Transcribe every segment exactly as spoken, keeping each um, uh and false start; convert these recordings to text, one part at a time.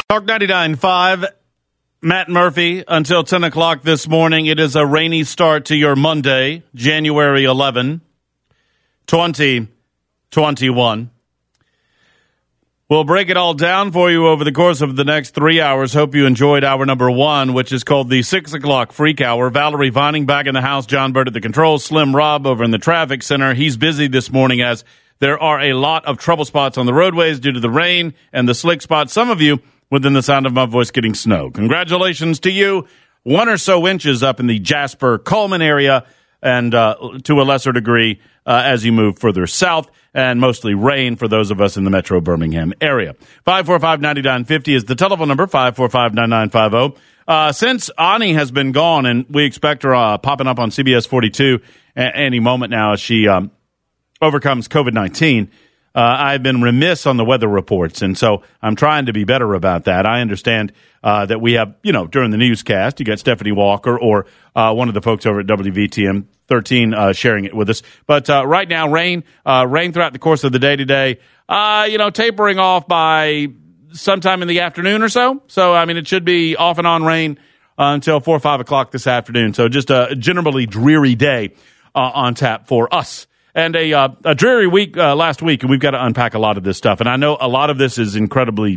Talk ninety-nine point five, Matt Murphy, until ten o'clock this morning. It is a rainy start to your Monday, January eleventh, twenty twenty-one. We'll break it all down for you over the course of the next three hours. Hope you enjoyed hour number one, which is called the six o'clock Freak Hour. Valerie Vining back in the house, John Bird at the controls, Slim Rob over in the traffic center. He's busy this morning as there are a lot of trouble spots on the roadways due to the rain and the slick spots. Some of you within the sound of my voice getting snow. Congratulations to you. One or so inches up in the Jasper Coleman area and uh, to a lesser degree uh, as you move further south, and mostly rain for those of us in the Metro Birmingham area. five four five, nine nine five zero is the telephone number, five four five, nine nine five zero. Uh, since Ani has been gone, and we expect her uh, popping up on C B S forty-two a- any moment now as she um, overcomes covid nineteen, Uh, I've been remiss on the weather reports, and so I'm trying to be better about that. I understand uh, that we have, you know, during the newscast, you got Stephanie Walker or uh, one of the folks over at W V T M thirteen uh, sharing it with us. But uh, right now, rain, uh, rain throughout the course of the day today, uh, you know, tapering off by sometime in the afternoon or so. So, I mean, it should be off and on rain uh, until four or five o'clock this afternoon. So just a generally dreary day uh, on tap for us. And a, uh, a dreary week uh, last week, and we've got to unpack a lot of this stuff. And I know a lot of this is incredibly,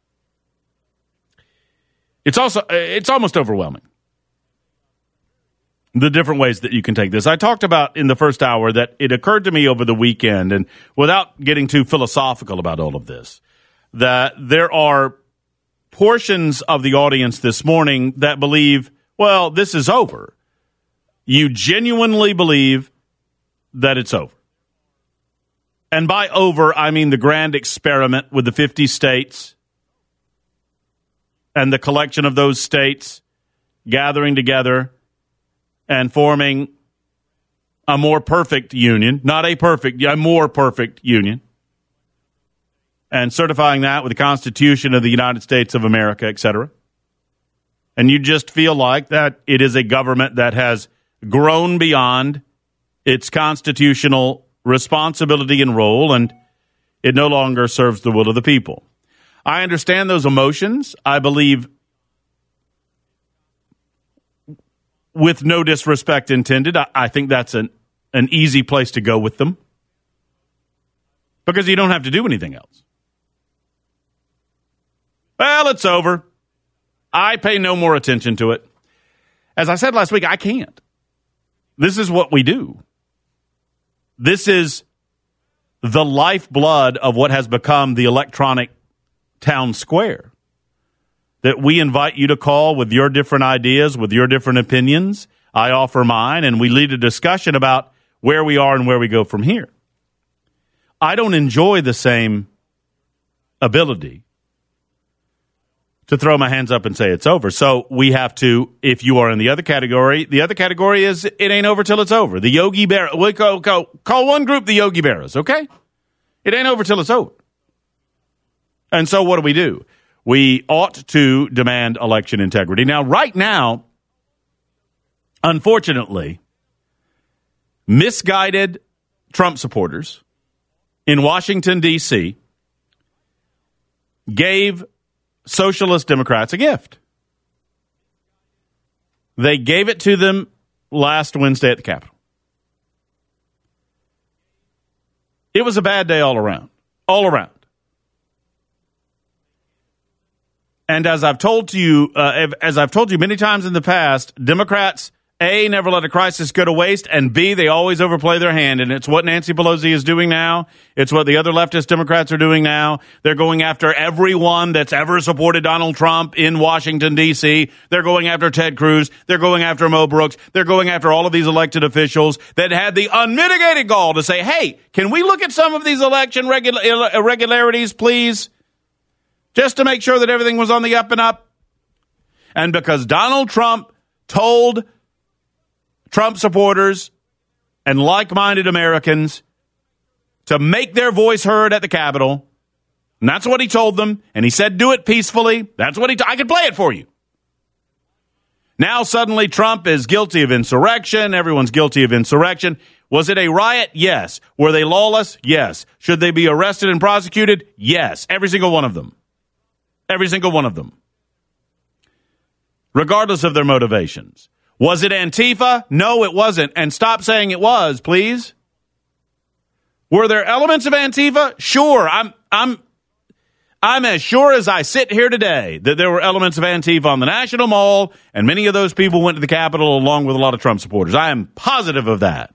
it's also, it's almost overwhelming, the different ways that you can take this. I talked about in the first hour that it occurred to me over the weekend, and without getting too philosophical about all of this, that there are portions of the audience this morning that believe, well, this is over. You genuinely believe that it's over. And by over, I mean the grand experiment with the fifty states and the collection of those states gathering together and forming a more perfect union, not a perfect, a more perfect union, and certifying that with the Constitution of the United States of America, et cetera. And you just feel like that it is a government that has grown beyond its constitutional responsibility and role, and it no longer serves the will of the people. I understand those emotions. I believe, with no disrespect intended, I, I think that's an, an easy place to go with them, because you don't have to do anything else. Well, it's over. I pay no more attention to it. As I said last week, I can't. This is what we do. This is the lifeblood of what has become the electronic town square, that we invite you to call with your different ideas, with your different opinions. I offer mine, and we lead a discussion about where we are and where we go from here. I don't enjoy the same ability to throw my hands up and say it's over. So we have to, if you are in the other category, the other category is it ain't over till it's over. The Yogi Berra, we call, call, call one group the Yogi Berras, okay? It ain't over till it's over. And so what do we do? We ought to demand election integrity. Now, right now, unfortunately, misguided Trump supporters in Washington, D C gave Socialist Democrats a gift. They gave it to them last Wednesday at the Capitol. It was a bad day all around. All around. And as I've told to you, uh, as I've told you many times in the past, Democrats, A, never let a crisis go to waste, and B, they always overplay their hand. And it's what Nancy Pelosi is doing now. It's what the other leftist Democrats are doing now. They're going after everyone that's ever supported Donald Trump in Washington, D C. They're going after Ted Cruz. They're going after Mo Brooks. They're going after all of these elected officials that had the unmitigated gall to say, hey, can we look at some of these election regu- irregularities, please? Just to make sure that everything was on the up and up. And because Donald Trump told Trump supporters and like-minded Americans to make their voice heard at the Capitol, and that's what he told them, and he said do it peacefully. That's what he t- I can play it for you. Now suddenly Trump is guilty of insurrection. Everyone's guilty of insurrection. Was it a riot? Yes. Were they lawless? Yes. Should they be arrested and prosecuted? Yes. Every single one of them. Every single one of them. Regardless of their motivations. Was it Antifa? No, it wasn't. And stop saying it was, please. Were there elements of Antifa? Sure. I'm I'm I'm as sure as I sit here today that there were elements of Antifa on the National Mall, and many of those people went to the Capitol along with a lot of Trump supporters. I am positive of that.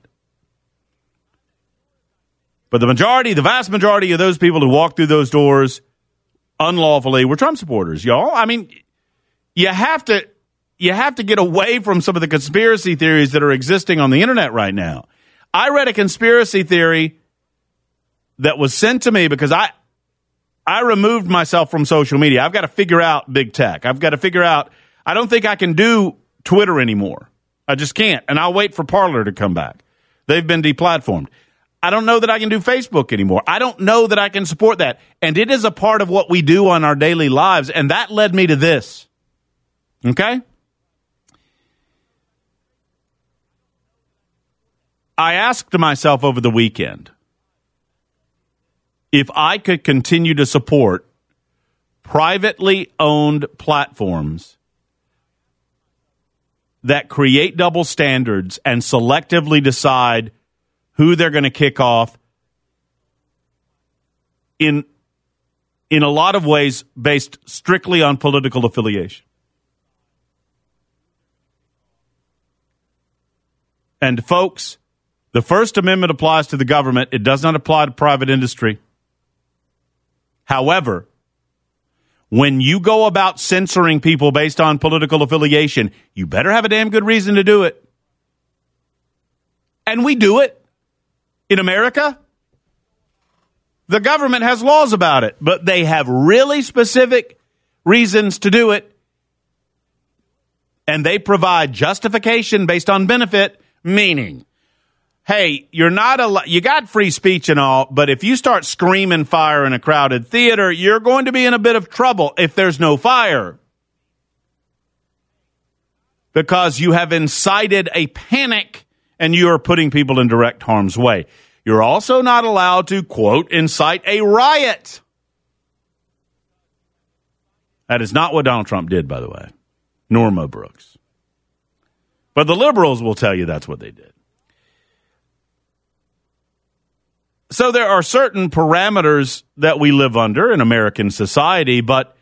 But the majority, the vast majority of those people who walked through those doors unlawfully were Trump supporters, y'all. I mean, you have to you have to get away from some of the conspiracy theories that are existing on the internet right now. I read a conspiracy theory that was sent to me because I I removed myself from social media. I've got to figure out big tech. I've got to figure out, I don't think I can do Twitter anymore. I just can't. And I'll wait for Parler to come back. They've been deplatformed. I don't know that I can do Facebook anymore. I don't know that I can support that. And it is a part of what we do on our daily lives. And that led me to this. Okay? I asked myself over the weekend if I could continue to support privately owned platforms that create double standards and selectively decide who they're going to kick off in in a lot of ways based strictly on political affiliation. And folks, the First Amendment applies to the government. It does not apply to private industry. However, when you go about censoring people based on political affiliation, you better have a damn good reason to do it. And we do it. In America, the government has laws about it, but they have really specific reasons to do it, and they provide justification based on benefit, meaning, hey, you're not al- you got free speech and all, but if you start screaming fire in a crowded theater, you're going to be in a bit of trouble if there's no fire, because you have incited a panic and you are putting people in direct harm's way. You're also not allowed to, quote, incite a riot. That is not what Donald Trump did, by the way, nor Mo Brooks. But the liberals will tell you that's what they did. So there are certain parameters that we live under in American society, but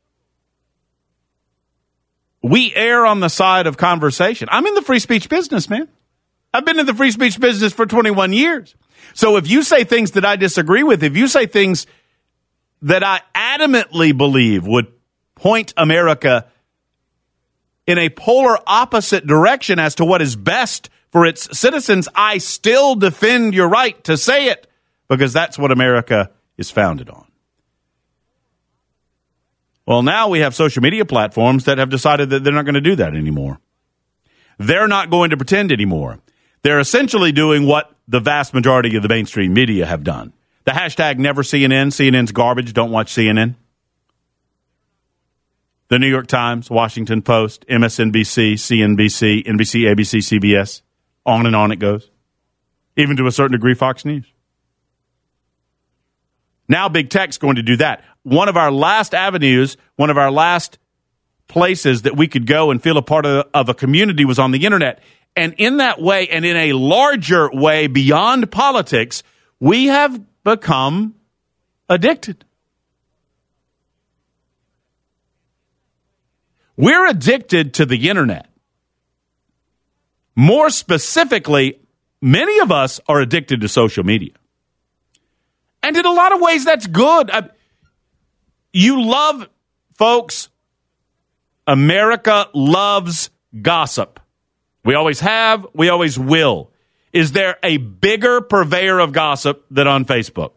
we err on the side of conversation. I'm in the free speech business, man. I've been in the free speech business for twenty-one years. So if you say things that I disagree with, if you say things that I adamantly believe would point America in a polar opposite direction as to what is best for its citizens, I still defend your right to say it, because that's what America is founded on. Well, now we have social media platforms that have decided that they're not going to do that anymore. They're not going to pretend anymore. They're essentially doing what the vast majority of the mainstream media have done. The hashtag never C N N, C N N's garbage, don't watch C N N. The New York Times, Washington Post, M S N B C, C N B C, N B C, A B C, C B S, on and on it goes. Even to a certain degree, Fox News. Now big tech's going to do that. One of our last avenues, one of our last places that we could go and feel a part of, of a community was on the internet. And in that way, and in a larger way beyond politics, we have become addicted. We're addicted to the internet. More specifically, many of us are addicted to social media. And in a lot of ways, that's good. I, you love, folks, America loves gossip. We always have, we always will. Is there a bigger purveyor of gossip than on Facebook?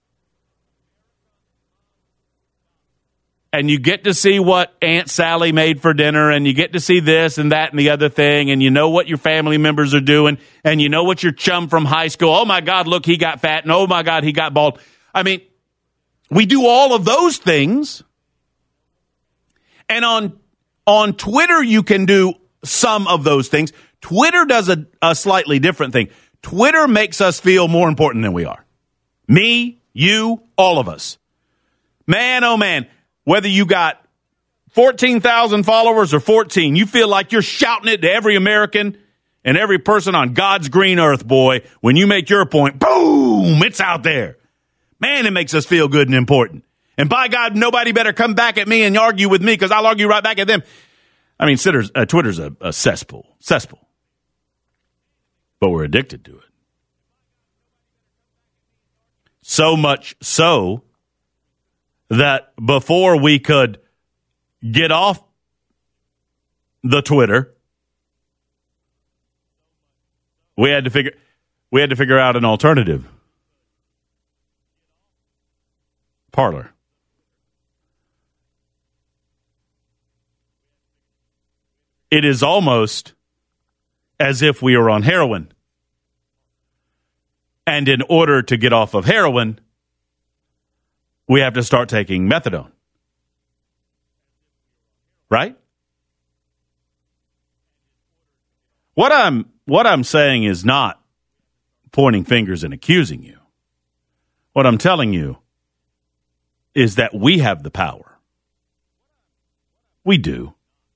And you get to see what Aunt Sally made for dinner, and you get to see this and that and the other thing, and you know what your family members are doing, and you know what your chum from high school, oh my God, look, he got fat, and oh my God, he got bald. I mean, we do all of those things. And on, on Twitter, you can do some of those things. Twitter does a, a slightly different thing. Twitter makes us feel more important than we are. Me, you, all of us. Man, oh man, whether you got fourteen thousand followers or fourteen, you feel like you're shouting it to every American and every person on God's green earth, boy. When you make your point, boom, it's out there. Man, it makes us feel good and important. And by God, nobody better come back at me and argue with me because I'll argue right back at them. I mean, Twitter's, uh, Twitter's a, a cesspool, cesspool. But we're addicted to it. So much so that before we could get off the Twitter, we had to figure we had to figure out an alternative. Parler. It is almost as if we are on heroin. And in order to get off of heroin, we have to start taking methadone. Right? What I'm what I'm saying is not pointing fingers and accusing you. What I'm telling you is that we have the power. We do.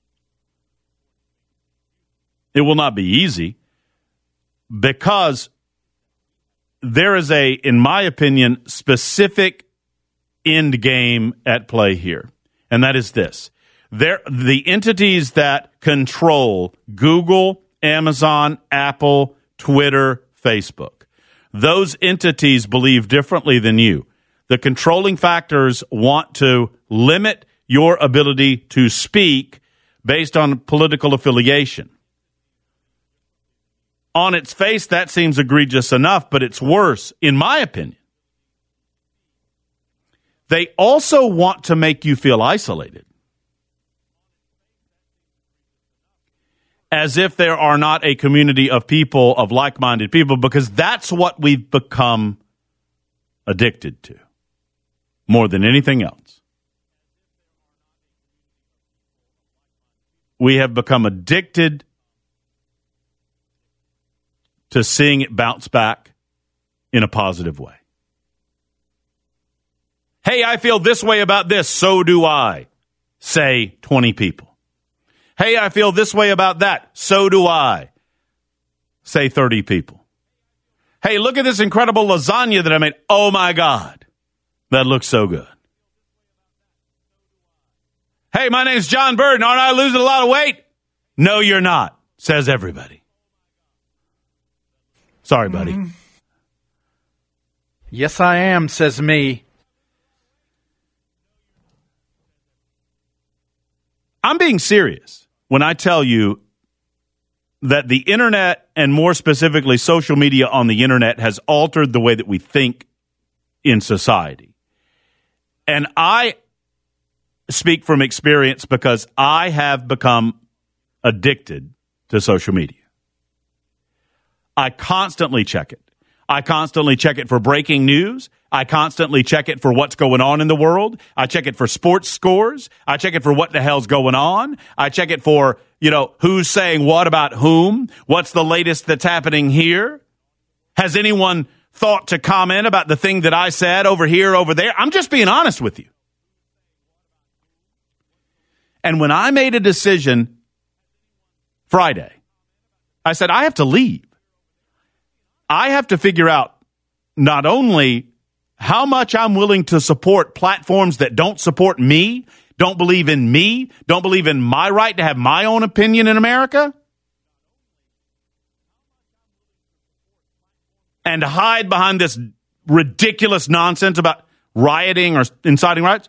It will not be easy because there is a, in my opinion, specific end game at play here. And that is this. There, the entities that control Google, Amazon, Apple, Twitter, Facebook, those entities believe differently than you. The controlling factors want to limit your ability to speak based on political affiliation. On its face, that seems egregious enough, but it's worse, in my opinion. They also want to make you feel isolated. As if there are not a community of people, of like-minded people, because that's what we've become addicted to more than anything else. We have become addicted to seeing it bounce back in a positive way. Hey, I feel this way about this, so do I, say twenty people. Hey, I feel this way about that, so do I, say thirty people. Hey, look at this incredible lasagna that I made. Oh, my God, that looks so good. Hey, my name's John Burden. Aren't I losing a lot of weight? No, you're not, says everybody. Sorry, buddy. Mm-hmm. Yes, I am, says me. I'm being serious when I tell you that the internet, and more specifically social media on the internet, has altered the way that we think in society. And I speak from experience because I have become addicted to social media. I constantly check it. I constantly check it for breaking news. I constantly check it for what's going on in the world. I check it for sports scores. I check it for what the hell's going on. I check it for, you know, who's saying what about whom. What's the latest that's happening here? Has anyone thought to comment about the thing that I said over here, over there? I'm just being honest with you. And when I made a decision Friday, I said, I have to leave. I have to figure out not only how much I'm willing to support platforms that don't support me, don't believe in me, don't believe in my right to have my own opinion in America, and hide behind this ridiculous nonsense about rioting or inciting riots.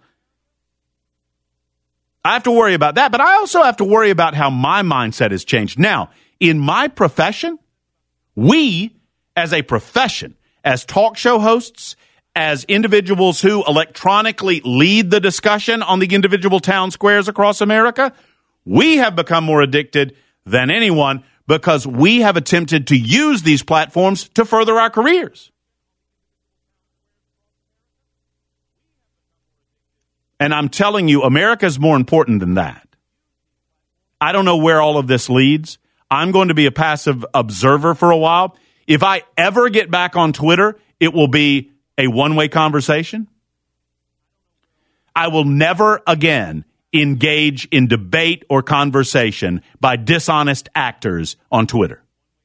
I have to worry about that, but I also have to worry about how my mindset has changed. Now, in my profession, we, as a profession, as talk show hosts, as individuals who electronically lead the discussion on the individual town squares across America, we have become more addicted than anyone because we have attempted to use these platforms to further our careers. And I'm telling you, America is more important than that. I don't know where all of this leads. I'm going to be a passive observer for a while. If I ever get back on Twitter, it will be a one-way conversation. I will never again engage in debate or conversation by dishonest actors on Twitter.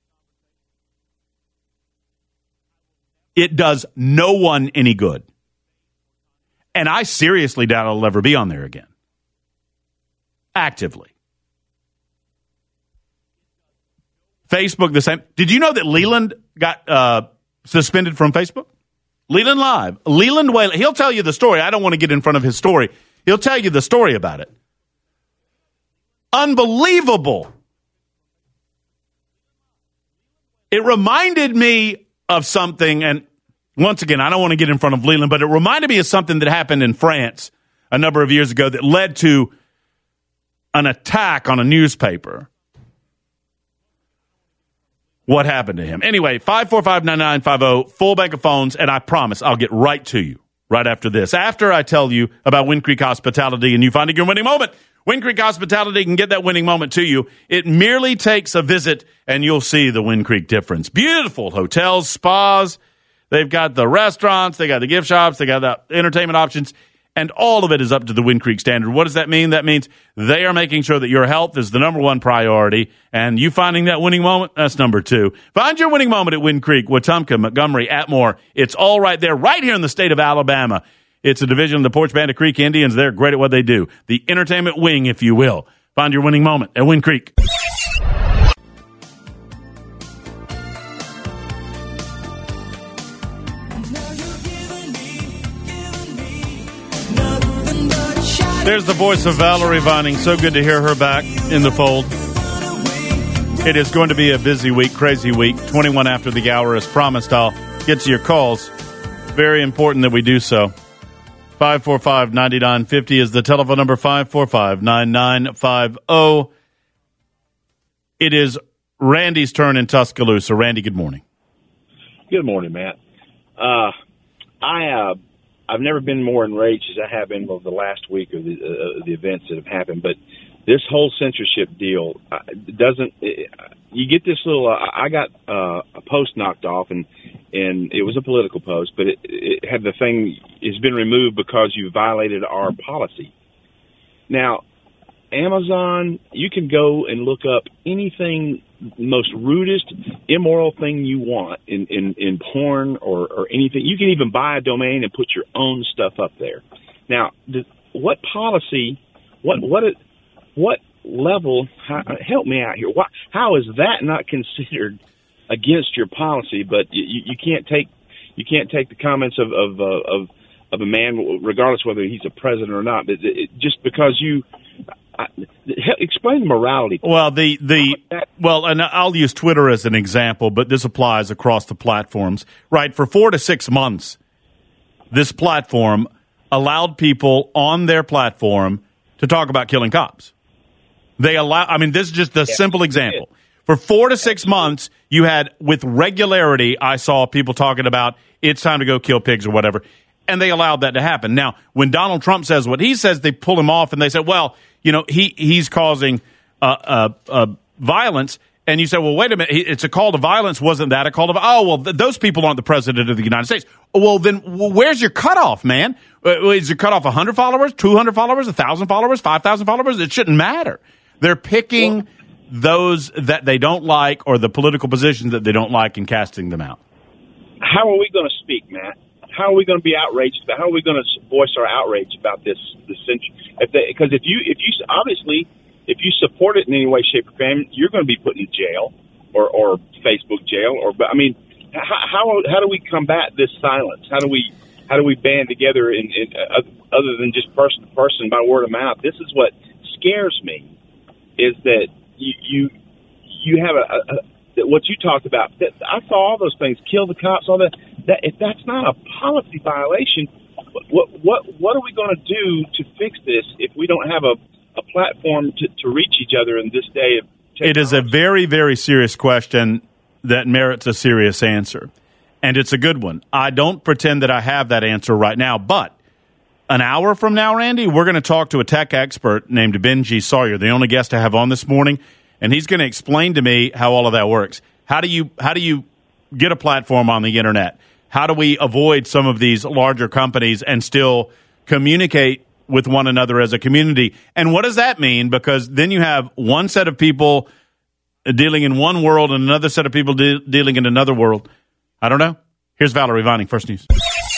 It does no one any good. And I seriously doubt I'll ever be on there again. Actively. Facebook, the same. Did you know that Leland got uh, suspended from Facebook? Leland Live. Leland Whalen. He'll tell you the story. I don't want to get in front of his story. He'll tell you the story about it. Unbelievable. It reminded me of something, and once again, I don't want to get in front of Leland, but it reminded me of something that happened in France a number of years ago that led to an attack on a newspaper. What happened to him? Anyway, five four five, nine nine five zero, full bank of phones, and I promise I'll get right to you right after this. After I tell you about Wind Creek Hospitality and you finding your winning moment. Wind Creek Hospitality can get that winning moment to you. It merely takes a visit, and you'll see the Wind Creek difference. Beautiful hotels, spas. They've got the restaurants. They got the gift shops. They got the entertainment options. And all of it is up to the Wind Creek standard. What does that mean? That means they are making sure that your health is the number one priority, and you finding that winning moment, that's number two. Find your winning moment at Wind Creek, Wetumpka, Montgomery, Atmore. It's all right there, right here in the state of Alabama. It's a division of the Porch Bandit Creek Indians. They're great at what they do. The entertainment wing, if you will. Find your winning moment at Wind Creek. There's the voice of Valerie Vining. So good to hear her back in the fold. It is going to be a busy week, crazy week. twenty-one after the hour. As promised, I'll get to your calls. Very important that we do so. five four five, nine nine five zero is the telephone number, five four five, nine nine five zero. It is Randy's turn in Tuscaloosa. Randy, good morning. Good morning, Matt. Uh, I... Uh, I've never been more enraged as I have been over the last week of the, uh, the events that have happened. But this whole censorship deal uh, doesn't. It, you get this little. Uh, I got uh, a post knocked off, and and it was a political post, but it, it had the thing. It's been removed because you violated our policy. Now, Amazon, you can go and look up anything, most rudest, immoral thing you want in, in, in porn or, or anything. You can even buy a domain and put your own stuff up there. Now, the, what policy, what what what level, how, help me out here, what, how is that not considered against your policy, but you, you can't take you can't take the comments of of, uh, of of a man, regardless whether he's a president or not, but it, just because you... I, explain the morality. Well, the the well, and I'll use Twitter as an example, but this applies across the platforms. Right, for four to six months, this platform allowed people on their platform to talk about killing cops. They allow. I mean, this is just a yeah. simple example. For four to six months, you had with regularity. I saw people talking about it's time to go kill pigs or whatever, and they allowed that to happen. Now, when Donald Trump says what he says, they pull him off and they say, well, you know, he he's causing uh, uh, uh, violence. And you say, well, wait a minute. It's a call to violence. Wasn't that a call to violence? Oh, well, th- those people aren't the president of the United States. Well, then well, where's your cutoff, man? Uh, is your cutoff one hundred followers, two hundred followers, one thousand followers, five thousand followers? It shouldn't matter. They're picking well, those that they don't like or the political positions that they don't like and casting them out. How are we going to speak, Matt? How are we going to be outraged about? How are we going to voice our outrage about this? This because if you if you obviously if you support it in any way, shape, or form, you're going to be put in jail or, or Facebook jail. Or I mean, how, how how do we combat this silence? How do we how do we band together in, in uh, other than just person to person by word of mouth? This is what scares me: is that you you, you have a, a, a what you talked about. I saw all those things: kill the cops, all that. That if that's not a policy violation, what what what are we going to do to fix this if we don't have a, a platform to, to reach each other in this day of technology? It is a very, very serious question that merits a serious answer, and it's a good one. I don't pretend that I have that answer right now, but an hour from now, Randy, we're going to talk to a tech expert named Benji Sawyer, the only guest I have on this morning, and he's going to explain to me how all of that works. How do you how do you get a platform on the internet? How do we avoid some of these larger companies and still communicate with one another as a community. And what does that mean? Because then you have one set of people dealing in one world and another set of people de- dealing in another world. I don't know. Here's Valerie Vining, First News.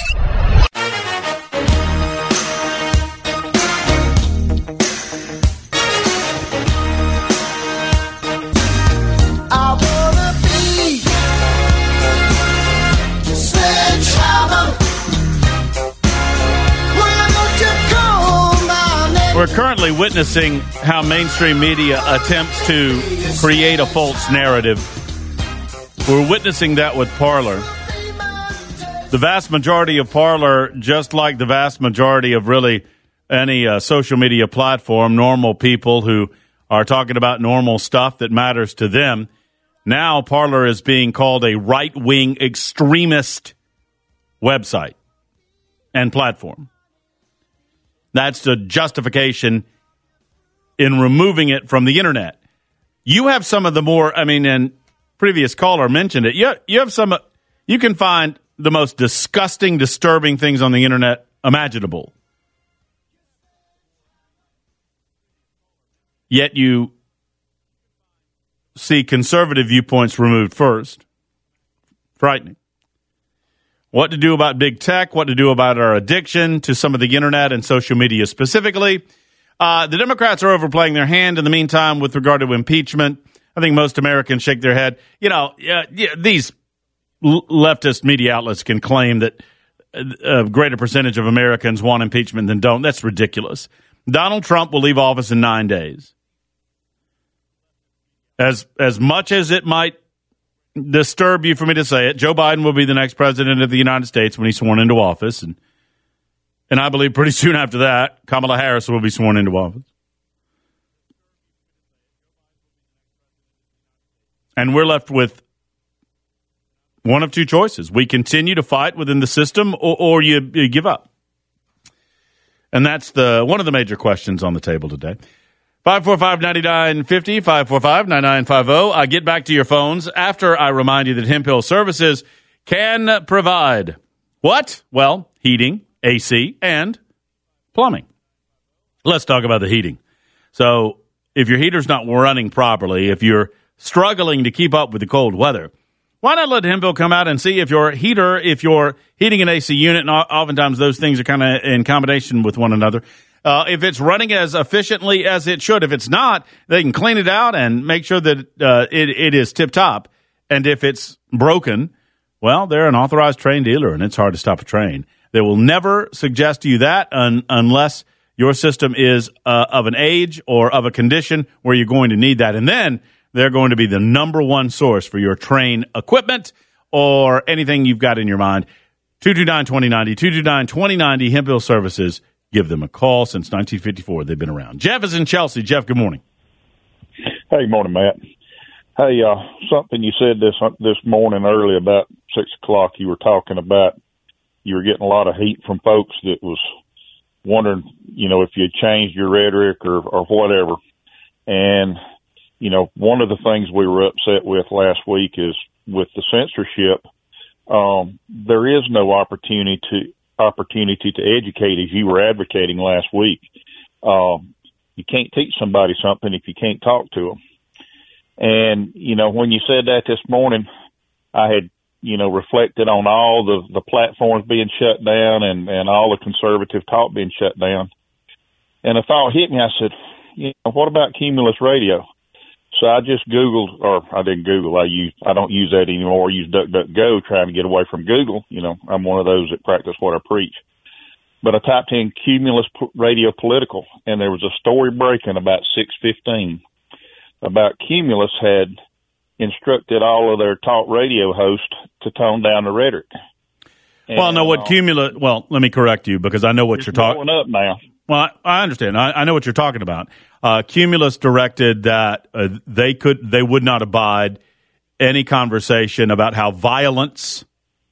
We're currently witnessing how mainstream media attempts to create a false narrative. We're witnessing that with Parler. The vast majority of Parler, just like the vast majority of really any uh, social media platform, normal people who are talking about normal stuff that matters to them, now Parler is being called a right-wing extremist website and platform. That's the justification in removing it from the internet. You have some of the more, I mean, and previous caller mentioned it. You, you have some, you can find the most disgusting, disturbing things on the internet imaginable. Yet you see conservative viewpoints removed first. Frightening. What to do about big tech, what to do about our addiction to some of the internet and social media specifically. Uh, the Democrats are overplaying their hand in the meantime with regard to impeachment. I think most Americans shake their head. You know, uh, yeah, these l- leftist media outlets can claim that a greater percentage of Americans want impeachment than don't. That's ridiculous. Donald Trump will leave office in nine days. As as much as it might disturb you for me to say it, Joe Biden will be the next president of the United States when he's sworn into office. And and I believe pretty soon after that, Kamala Harris will be sworn into office. And we're left with one of two choices. We continue to fight within the system, or, or you, you give up. And that's the one of the major questions on the table today. five four five, nine nine five zero, five four five, nine nine five zero. I get back to your phones after I remind you that Hemphill Services can provide what? Well, heating, A C, and plumbing. Let's talk about the heating. So if your heater's not running properly, if you're struggling to keep up with the cold weather, why not let Hemphill come out and see if your heater, if your heating and A C unit, and oftentimes those things are kind of in combination with one another, Uh, if it's running as efficiently as it should. If it's not, they can clean it out and make sure that uh, it, it is tip-top. And if it's broken, well, they're an authorized train dealer, and it's hard to stop a train. They will never suggest to you that un- unless your system is uh, of an age or of a condition where you're going to need that. And then they're going to be the number one source for your train equipment or anything you've got in your mind. two two nine, two zero nine zero, two two nine, two zero nine zero, Hemphill Services. Give them a call. Since nineteen fifty-four, they've been around. Jeff is in Chelsea. Jeff, good morning. Hey, morning, Matt. Hey, uh, something you said this this morning early about six o'clock. You were talking about you were getting a lot of heat from folks that was wondering, you know, if you had changed your rhetoric or, or whatever. And, you know, one of the things we were upset with last week is with the censorship, um, there is no opportunity to opportunity to educate as you were advocating last week. Um, you can't teach somebody something if you can't talk to them. And, you know, when you said that this morning, I had, you know, reflected on all the, the platforms being shut down and, and all the conservative talk being shut down. And a thought hit me. I said, you know, what about Cumulus Radio? So I just Googled, or I didn't Google, I use, I don't use that anymore. I use DuckDuckGo trying to get away from Google. You know, I'm one of those that practice what I preach. But I typed in Cumulus Radio Political, and there was a story breaking about six fifteen about Cumulus had instructed all of their talk radio hosts to tone down the rhetoric. And, well, no, what uh, Cumulus, well, let me correct you because I know what you're talking about. Up now. Well, I, I understand. I, I know what you're talking about. Uh, Cumulus directed that uh, they could, they would not abide any conversation about how violence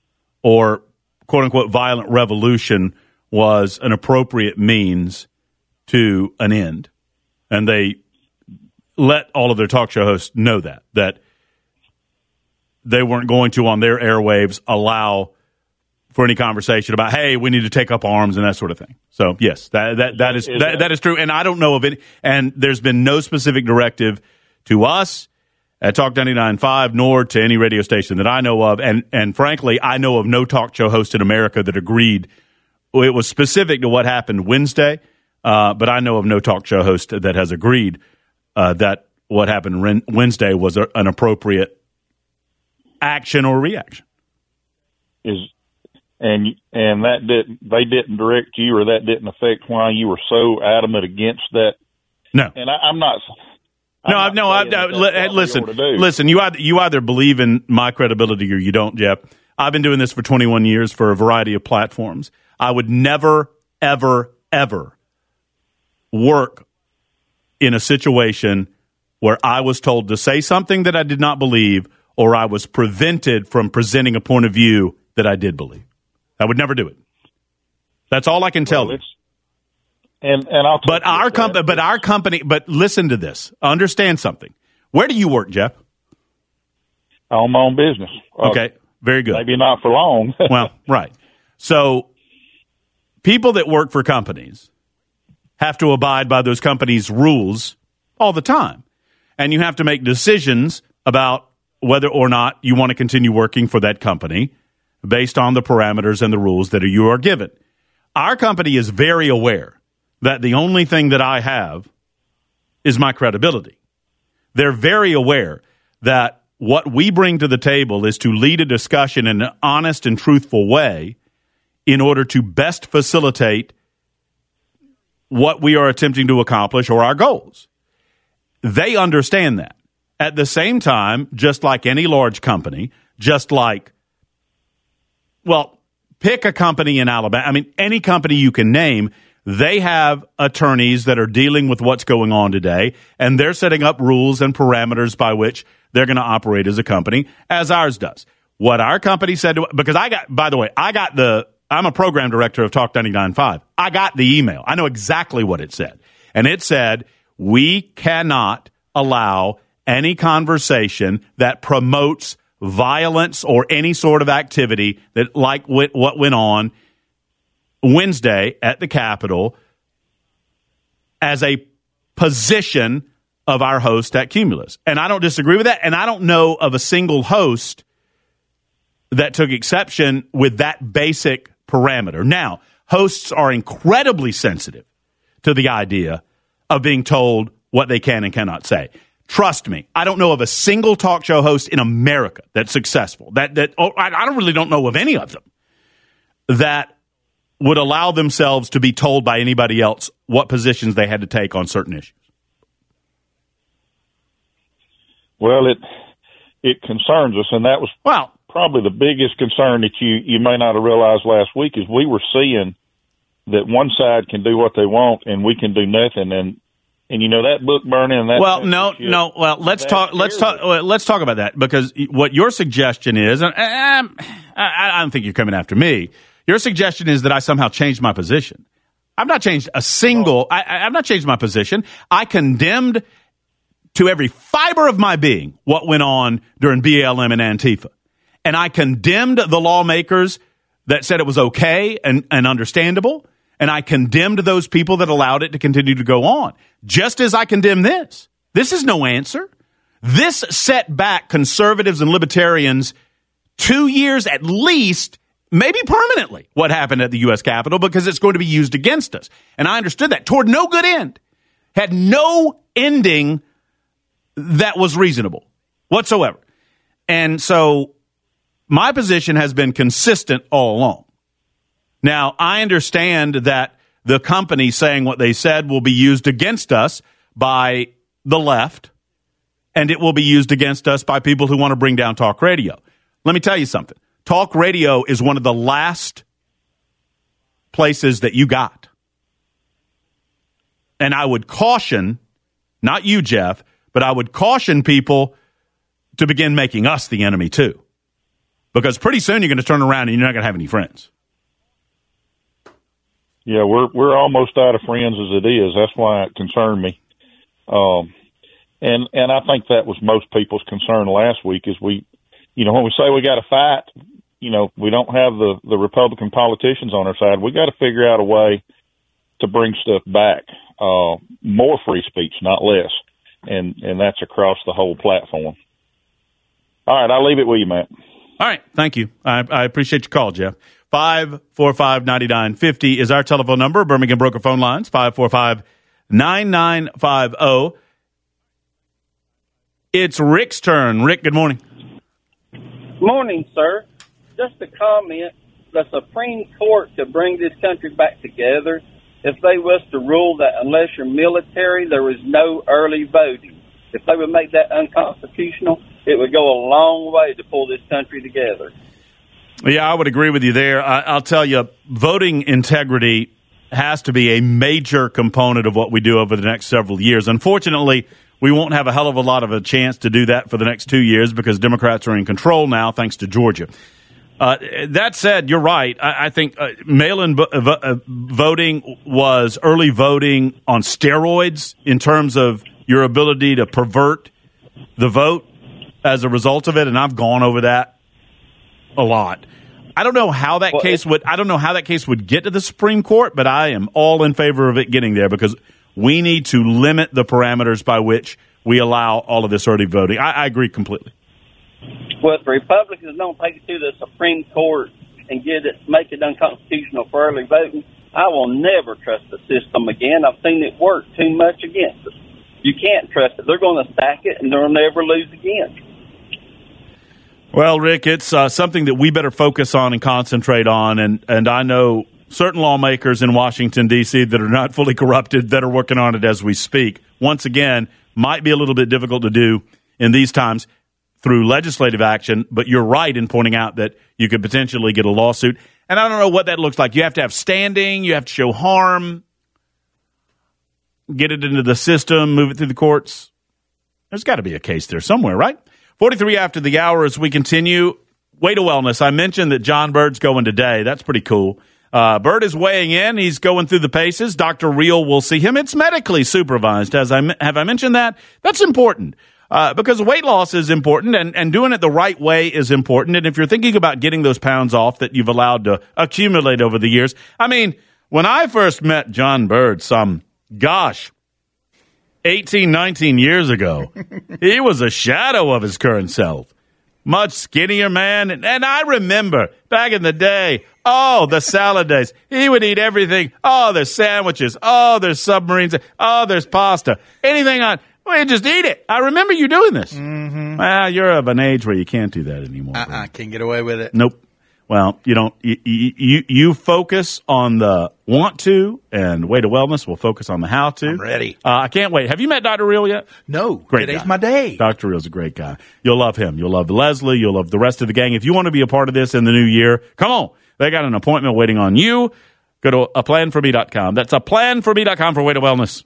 or quote unquote violent revolution was an appropriate means to an end. And they let all of their talk show hosts know that, that they weren't going to, on their airwaves, allow for any conversation about, hey, we need to take up arms and that sort of thing. So yes, that that that is, is that, that is true. And I don't know of it. And there's been no specific directive to us at Talk ninety-nine point five, nor to any radio station that I know of. And and frankly, I know of no talk show host in America that agreed. It was specific to what happened Wednesday, uh, but I know of no talk show host that has agreed uh, that what happened Wednesday was a, an appropriate action or reaction. Is and and that didn't they didn't direct you, or that didn't affect why you were so adamant against that? No, and I, I'm not. No, I'm no, I, I, I, listen, listen. You either you either believe in my credibility or you don't, Jeff. I've been doing this for twenty-one years for a variety of platforms. I would never, ever, ever work in a situation where I was told to say something that I did not believe, or I was prevented from presenting a point of view that I did believe. I would never do it. That's all I can tell well, you. And and I'll but our company, but our company, but listen to this. Understand something. Where do you work, Jeff? I own my own business. Okay, uh, very good. Maybe not for long. Well, right. So, people that work for companies have to abide by those companies' rules all the time, and you have to make decisions about whether or not you want to continue working for that company based on the parameters and the rules that you are given. Our company is very aware that the only thing that I have is my credibility. They're very aware that what we bring to the table is to lead a discussion in an honest and truthful way in order to best facilitate what we are attempting to accomplish or our goals. They understand that. At the same time, just like any large company, just like, well, pick a company in Alabama. I mean, any company you can name, they have attorneys that are dealing with what's going on today, and they're setting up rules and parameters by which they're going to operate as a company, as ours does. What our company said to, because I got, by the way, I got the, I'm a program director of Talk ninety-nine point five. I got the email. I know exactly what it said. And it said, we cannot allow any conversation that promotes violence or any sort of activity that, like what went on Wednesday at the Capitol, as a position of our host at Cumulus. And I don't disagree with that. And I don't know of a single host that took exception with that basic parameter. Now, hosts are incredibly sensitive to the idea of being told what they can and cannot say. Trust me, I don't know of a single talk show host in America that's successful. That that oh, I, I don't really don't know of any of them that would allow themselves to be told by anybody else what positions they had to take on certain issues. Well, it it concerns us, and that was well probably the biggest concern that you, you may not have realized last week is we were seeing that one side can do what they want and we can do nothing. And And you know that book burning. That well, no, no. Well, let's talk. Let's talk. Well, let's talk about that, because what your suggestion is, and um, I, I don't think you're coming after me. Your suggestion is that I somehow changed my position. I've not changed a single. I, I've not changed my position. I condemned to every fiber of my being what went on during B L M and Antifa, and I condemned the lawmakers that said it was okay and, and understandable. And I condemned those people that allowed it to continue to go on, just as I condemn this. This is no answer. This set back conservatives and libertarians two years at least, maybe permanently, what happened at the U S Capitol, because it's going to be used against us. And I understood that toward no good end, had no ending that was reasonable whatsoever. And so my position has been consistent all along. Now, I understand that the company saying what they said will be used against us by the left, and it will be used against us by people who want to bring down talk radio. Let me tell you something. Talk radio is one of the last places that you got. And I would caution, not you, Jeff, but I would caution people to begin making us the enemy too. Because pretty soon you're going to turn around and you're not going to have any friends. Yeah, we're we're almost out of friends as it is. That's why it concerned me. Um, and and I think that was most people's concern last week is we, you know, when we say we got to fight, you know, we don't have the, the Republican politicians on our side. We got to figure out a way to bring stuff back, uh, more free speech, not less. And, and that's across the whole platform. All right. I'll leave it with you, Matt. All right. Thank you. I, I appreciate your call, Jeff. five four five, nine nine five zero is our telephone number. Birmingham Broker phone lines, five four five, nine nine five zero. It's Rick's turn. Rick, good morning. Morning, sir. Just a comment. The Supreme Court could bring this country back together if they was to rule that unless you're military, there is no early voting. If they would make that unconstitutional, it would go a long way to pull this country together. Yeah, I would agree with you there. I, I'll tell you, voting integrity has to be a major component of what we do over the next several years. Unfortunately, we won't have a hell of a lot of a chance to do that for the next two years because Democrats are in control now, thanks to Georgia. Uh, that said, you're right. I, I think uh, mail-in vo- uh, voting was early voting on steroids in terms of your ability to pervert the vote as a result of it, and I've gone over that a lot. I don't know how that well, case would. I don't know how that case would get to the Supreme Court, but I am all in favor of it getting there because we need to limit the parameters by which we allow all of this early voting. I, I agree completely. Well, if the Republicans don't take it to the Supreme Court and get it, make it unconstitutional for early voting, I will never trust the system again. I've seen it work too much against us. You can't trust it. They're going to stack it, and they'll never lose again. Well, Rick, it's uh, something that we better focus on and concentrate on, and, and I know certain lawmakers in Washington, D C that are not fully corrupted that are working on it as we speak. Once again, might be a little bit difficult to do in these times through legislative action, but you're right in pointing out that you could potentially get a lawsuit. And I don't know what that looks like. You have to have standing. You have to show harm, get it into the system, move it through the courts. There's got to be a case there somewhere, right? forty-three after the hour as we continue. Way to Wellness. I mentioned that John Bird's going today. That's pretty cool. Uh, Bird is weighing in. He's going through the paces. Doctor Reel will see him. It's medically supervised. As I have I mentioned that? That's important. Uh, because weight loss is important, and, and doing it the right way is important. And if you're thinking about getting those pounds off that you've allowed to accumulate over the years, I mean, when I first met John Bird some, gosh, eighteen, nineteen years ago, he was a shadow of his current self. Much skinnier man. And, and I remember back in the day, oh, the salad days. He would eat everything. Oh, there's sandwiches. Oh, there's submarines. Oh, there's pasta. Anything on. Well, you just eat it. I remember you doing this. Mm-hmm. Well, you're of an age where you can't do that anymore. Uh-uh, I can't get away with it. Nope. Well, you don't. You, you you focus on the want to, and Way to Wellness will focus on the how to. I'm ready. Uh, I can't wait. Have you met Doctor Reel yet? No. Great Today's guy. my day. Doctor Reel's a great guy. You'll love him. You'll love Leslie. You'll love the rest of the gang. If you want to be a part of this in the new year, come on. They got an appointment waiting on you. Go to a plan for me dot com. That's a plan for me dot com for Way to Wellness.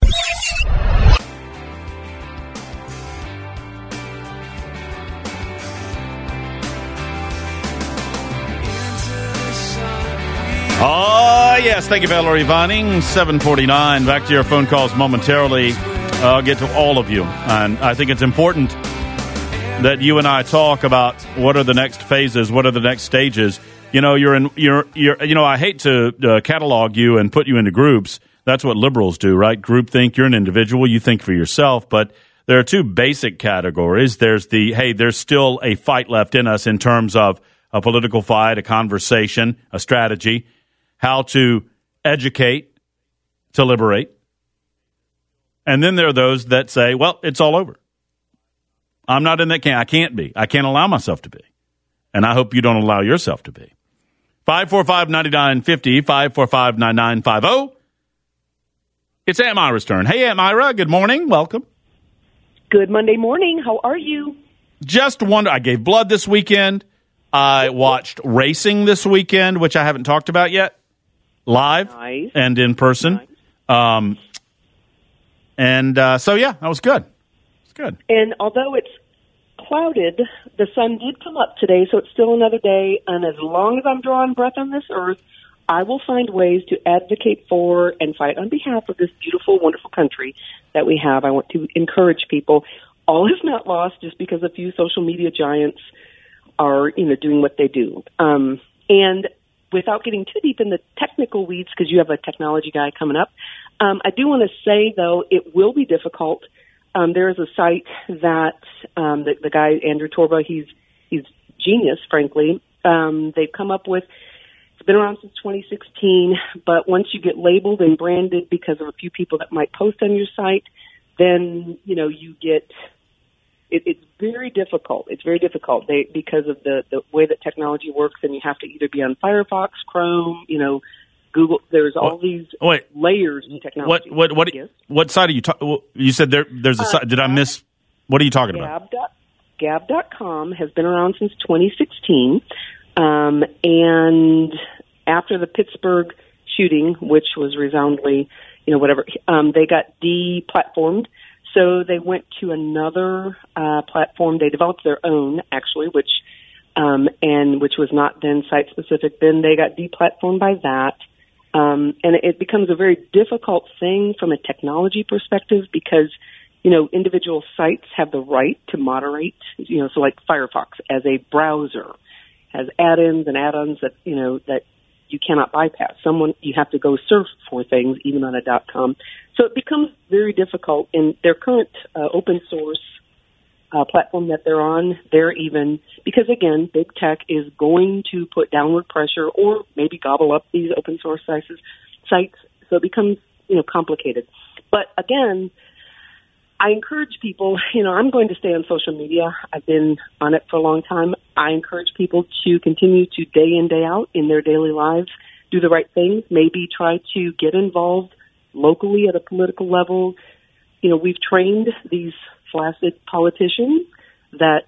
Oh, yes. Thank you, Valerie Vining. seven forty-nine. Back to your phone calls momentarily. I'll get to all of you. And I think it's important that you and I talk about what are the next phases, what are the next stages. You know, you're in, you're, you're, you know, I hate to uh, catalog you and put you into groups. That's what liberals do, right? Group think. You're an individual. You think for yourself. But there are two basic categories. There's the, hey, there's still a fight left in us in terms of a political fight, a conversation, a strategy, how to educate, to liberate. And then there are those that say, well, it's all over. I'm not in that camp. I can't be. I can't allow myself to be. And I hope you don't allow yourself to be. five four five, nine nine five zero, five four five, nine nine five zero. It's Aunt Myra's turn. Hey, Aunt Myra, good morning. Welcome. Good Monday morning. How are you? Just wonder. I gave blood this weekend. I watched racing this weekend, which I haven't talked about yet, live nice. and in person. Nice. Um, and uh, so, yeah, that was good. It's good. And although it's clouded, the sun did come up today, so it's still another day. And as long as I'm drawing breath on this earth, I will find ways to advocate for and fight on behalf of this beautiful, wonderful country that we have. I want to encourage people. All is not lost just because a few social media giants are, you know, doing what they do. Um, and without getting too deep in the technical weeds, because you have a technology guy coming up, um, I do want to say, though, it will be difficult. Um, there is a site that um, the, the guy, Andrew Torba, he's he's genius, frankly. Um, they've come up with, it's been around since twenty sixteen, but once you get labeled and branded because of a few people that might post on your site, then, you know, you get, it, it's very difficult. It's very difficult they, because of the, the way that technology works, and you have to either be on Firefox, Chrome, you know, Google. There's all these Wait, layers of technology. What what what, yes. what site are you talking? You said there there's a uh, site. Did I miss? What are you talking Gab. about? Gab dot com has been around since twenty sixteen, um, and after the Pittsburgh shooting, which was resoundingly, you know, whatever, um, they got de-platformed. So they went to another uh, platform. They developed their own, actually, which um, and which was not then site specific. Then they got de-platformed by that. Um, and it becomes a very difficult thing from a technology perspective because, you know, individual sites have the right to moderate, you know, so like Firefox as a browser has add-ins and add-ons that, you know, that you cannot bypass. Someone, you have to go surf for things, even on a .com. So it becomes very difficult. In their current uh, open source uh, platform that they're on, they're even, because again, big tech is going to put downward pressure or maybe gobble up these open source sites, sites. So it becomes, you know, complicated. But again, I encourage people, you know, I'm going to stay on social media. I've been on it for a long time. I encourage people to continue to day in, day out in their daily lives, do the right things, maybe try to get involved locally at a political level. You know, we've trained these flaccid politicians that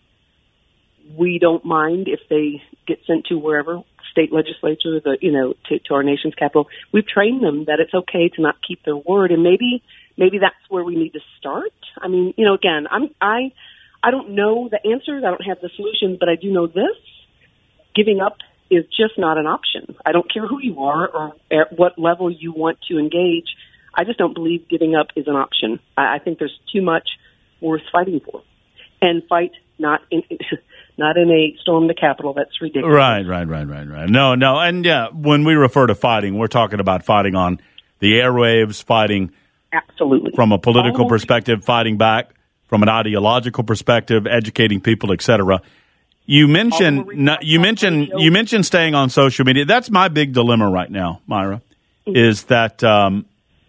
we don't mind if they get sent to wherever, state legislature, the, you know, to, to our nation's capital. We've trained them that it's okay to not keep their word, and maybe maybe that's where we need to start. I mean, you know, again, I'm I I don't know the answers, I don't have the solutions, but I do know this: giving up is just not an option. I don't care who you are or at what level you want to engage. I just don't believe giving up is an option. I, I think there's too much worth fighting for, and fight not in not in a storm the Capitol. That's ridiculous. Right, right, right, right, right. No, no, and yeah, when we refer to fighting, we're talking about fighting on the airwaves, fighting absolutely from a political oh. perspective, fighting back from an ideological perspective, educating people, et cetera. You mentioned no, you mentioned you mentioned staying on social media. That's my big dilemma right now, Myra, mm-hmm. is that um,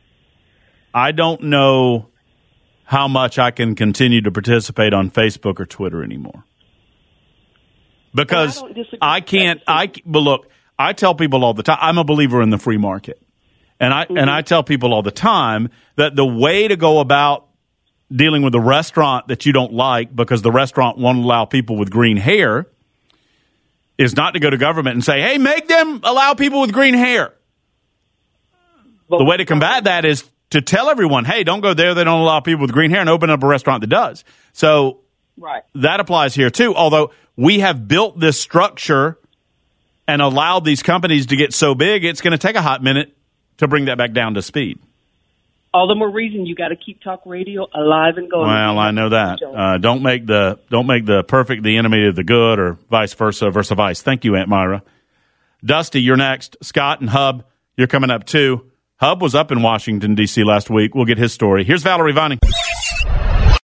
I don't know how much I can continue to participate on Facebook or Twitter anymore. Because I, I can't, I, but look, I tell people all the time, I'm a believer in the free market. And I, mm-hmm. and I tell people all the time that the way to go about dealing with a restaurant that you don't like because the restaurant won't allow people with green hair is not to go to government and say, hey, make them allow people with green hair. But the way to combat that is to tell everyone, hey, don't go there. They don't allow people with green hair, and open up a restaurant that does. So right. that applies here, too. Although we have built this structure and allowed these companies to get so big, it's going to take a hot minute to bring that back down to speed. All the more reason you got to keep talk radio alive and going. Well, I know that. Uh, don't make the don't make the perfect the enemy of the good, or vice versa, versa vice. Thank you, Aunt Myra. Dusty, you're next. Scott and Hub, you're coming up too. Hub was up in Washington, D C last week. We'll get his story. Here's Valerie Vining.